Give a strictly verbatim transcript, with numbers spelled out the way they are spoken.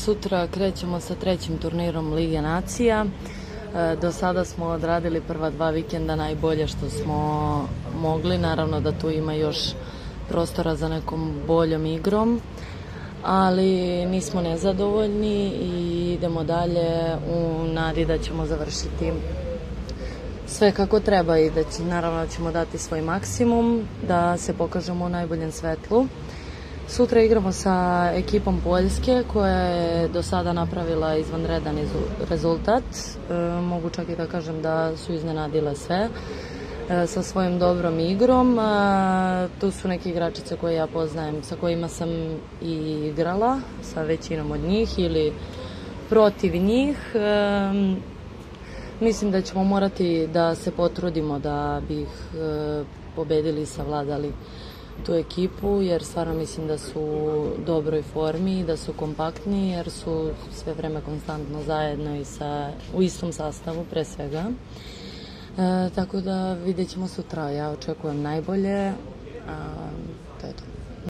sutra krećemo sa trećim turnirom Lige nacija. Do sada smo odradili prva dva vikenda najbolje što smo mogli. Naravno da tu ima još prostora za nekom boljom igrom, ali nismo nezadovoljni i idemo dalje u nadi da ćemo završiti sve kako treba i da će, naravno ćemo dati svoj maksimum da se pokažemo u najboljem svetlu. Sutra igramo sa ekipom Poljske koja je do sada napravila izvanredan rezultat. E, mogu čak i da kažem da su iznenadile sve e, sa svojom dobrom igrom. E, tu su neke igračice koje ja poznajem, sa kojima sam i igrala, sa većinom od njih ili protiv njih. E, mislim da ćemo morati da se potrudimo da bi ih e, pobedili i savladali tu ekipu, jer stvarno mislim da su u dobroj formi, da su kompaktni, jer su sve vreme konstantno zajedno i sa, u istom sastavu pre svega. E, tako da vidjet ćemo sutra, ja očekujem najbolje, a, to je to.